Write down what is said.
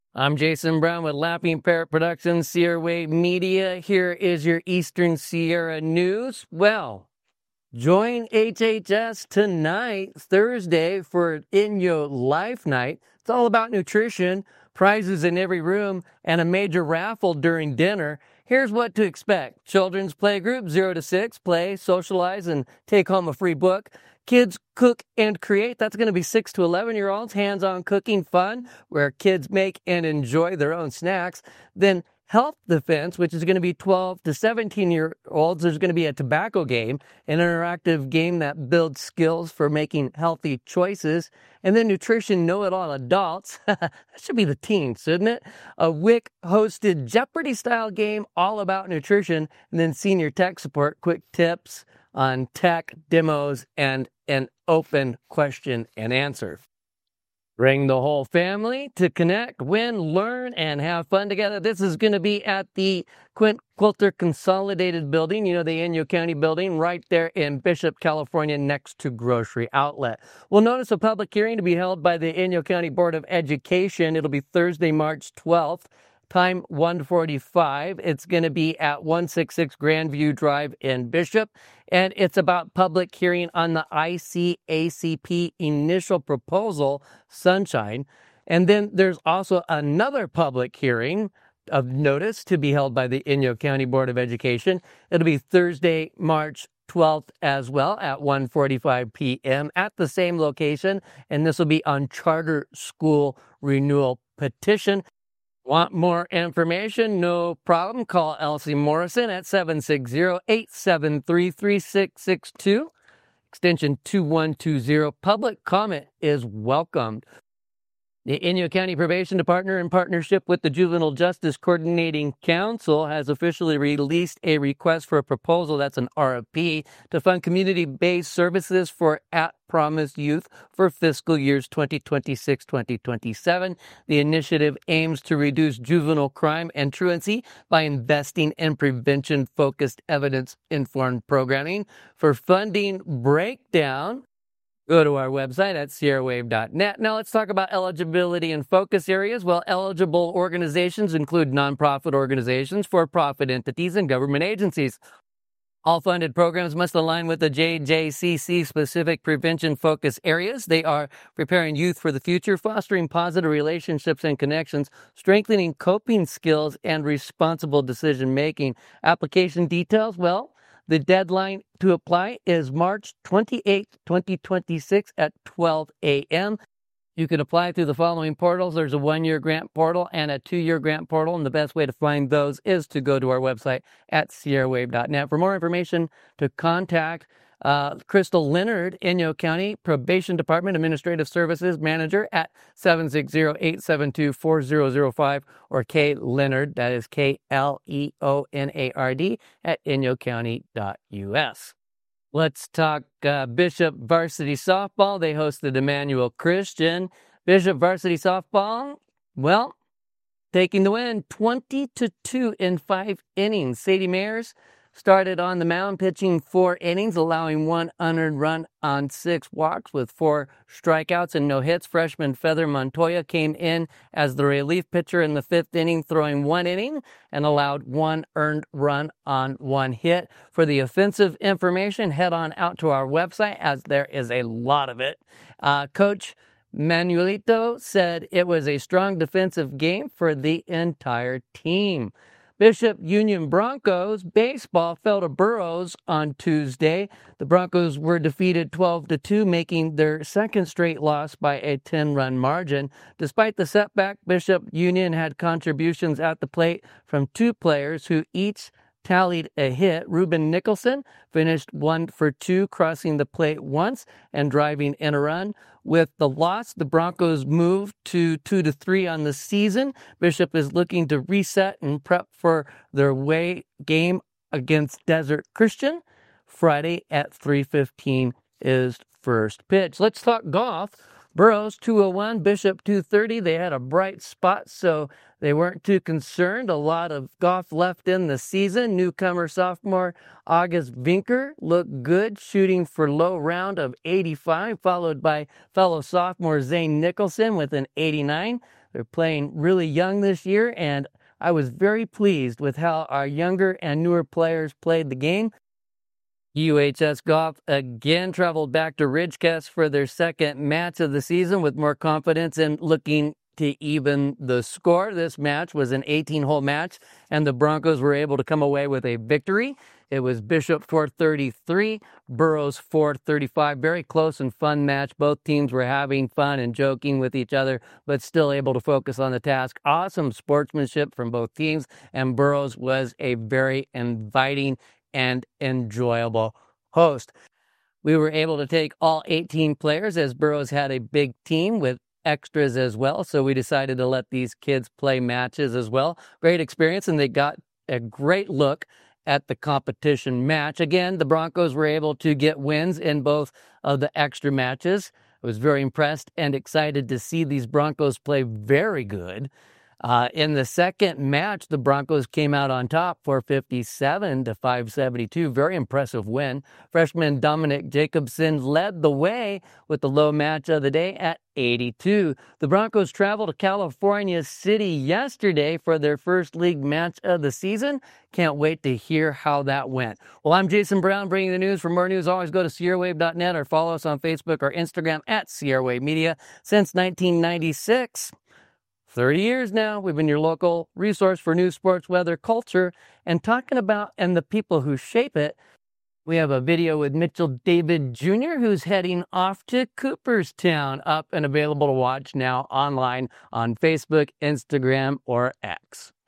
I'm Jason Brown with Lapping Parrot Productions, Sierra Wave Media. Here is your Eastern Sierra news. Well, join HHS tonight, Thursday, for Inyo Life Night. It's all about nutrition, prizes in every room, and a major raffle during dinner. Here's what to expect. Children's play group 0 to 6, play, socialize, and take home a free book. Kids cook and create. That's going to be 6 to 11-year-olds. Hands-on cooking fun, where kids make and enjoy their own snacks. Then health defense, which is going to be 12 to 17-year-olds. There's going to be a tobacco game, an interactive game that builds skills for making healthy choices. And then nutrition know-it-all adults. That should be the teens, shouldn't it? A WIC-hosted Jeopardy-style game all about nutrition. And then senior tech support, quick tips on tech, demos, and an open question and answer. Bring the whole family to connect, win, learn, and have fun together. This is going to be at the Quint Quilter Consolidated Building, the Inyo County building right there in Bishop, California, next to Grocery Outlet. We'll notice a public hearing to be held by the Inyo County Board of Education. It'll be Thursday, March 12th. Time 1:45. It's going to be at 166 Grandview Drive in Bishop. And it's about public hearing on the ICACP initial proposal, Sunshine. And then there's also another public hearing of notice to be held by the Inyo County Board of Education. It'll be Thursday, March 12th as well at 1:45 p.m. at the same location. And this will be on charter school renewal petition. Want more information? No problem. Call Elsie Morrison at 760-873-3662, extension 2120. Public comment is welcomed. The Inyo County Probation Department, in partnership with the Juvenile Justice Coordinating Council, has officially released a request for a proposal, that's an RFP, to fund community-based services for at-promise youth for fiscal years 2026-2027. The initiative aims to reduce juvenile crime and truancy by investing in prevention-focused, evidence-informed programming. For funding breakdown, go to our website at sierrawave.net. Now let's talk about eligibility and focus areas. Well, eligible organizations include nonprofit organizations, for-profit entities, and government agencies. All funded programs must align with the JJCC specific prevention focus areas. They are preparing youth for the future, fostering positive relationships and connections, strengthening coping skills, and responsible decision making. Application details, well, the deadline to apply is March 28, 2026 at 12 a.m. You can apply through the following portals. There's a 1-year grant portal and a 2-year grant portal, and the best way to find those is to go to our website at sierrawave.net. For more information, to contact Crystal Leonard, Inyo County Probation Department Administrative Services Manager at 760-872-4005, or K Leonard, that is KLEONARD, at inyocounty.us. Let's talk Bishop Varsity Softball. They hosted Emmanuel Christian. Bishop Varsity Softball, well, taking the win 20-2 in 5 innings. Sadie Mayers started on the mound, pitching 4 innings, allowing 1 unearned run on 6 walks with 4 strikeouts and no hits. Freshman Feather Montoya came in as the relief pitcher in the 5th inning, throwing 1 inning and allowed 1 earned run on 1 hit. For the offensive information, head on out to our website, as there is a lot of it. Coach Manuelito said it was a strong defensive game for the entire team. Bishop Union Broncos baseball fell to Burroughs on Tuesday. The Broncos were defeated 12-2, making their second straight loss by a 10-run margin. Despite the setback, Bishop Union had contributions at the plate from 2 players who each tallied a hit. Ruben Nicholson finished 1 for 2, crossing the plate once and driving in a run. With the loss, the Broncos moved to 2-3 on the season. Bishop is looking to reset and prep for their away game against Desert Christian. Friday at 3:15 is first pitch. Let's talk golf. Burroughs 201, Bishop 230. They had a bright spot, so they weren't too concerned. A lot of golf left in the season. Newcomer sophomore August Vinker looked good, shooting for low round of 85, followed by fellow sophomore Zane Nicholson with an 89. They're playing really young this year, and I was very pleased with how our younger and newer players played the game. UHS Golf again traveled back to Ridgecrest for their second match of the season with more confidence in looking to even the score. This match was an 18-hole match, and the Broncos were able to come away with a victory. It was Bishop 433, Burroughs 435. Very close and fun match. Both teams were having fun and joking with each other, but still able to focus on the task. Awesome sportsmanship from both teams, and Burroughs was a very inviting and enjoyable host. We were able to take all 18 players, as Burroughs had a big team with extras as well, so we decided to let these kids play matches as well. Great experience, and they got a great look at the competition match. Again, the Broncos were able to get wins in both of the extra matches. I was very impressed and excited to see these Broncos play very good. In the second match, the Broncos came out on top 457 to 572. Very impressive win. Freshman Dominic Jacobson led the way with the low match of the day at 82. The Broncos traveled to California City yesterday for their first league match of the season. Can't wait to hear how that went. Well, I'm Jason Brown bringing the news. For more news, always go to SierraWave.net or follow us on Facebook or Instagram at Sierra Wave Media. Since 1996. 30 years now, we've been your local resource for news, sports, weather, culture, and talking about and the people who shape it. We have a video with Mitchell David Jr., who's heading off to Cooperstown, up and available to watch now online on Facebook, Instagram, or X.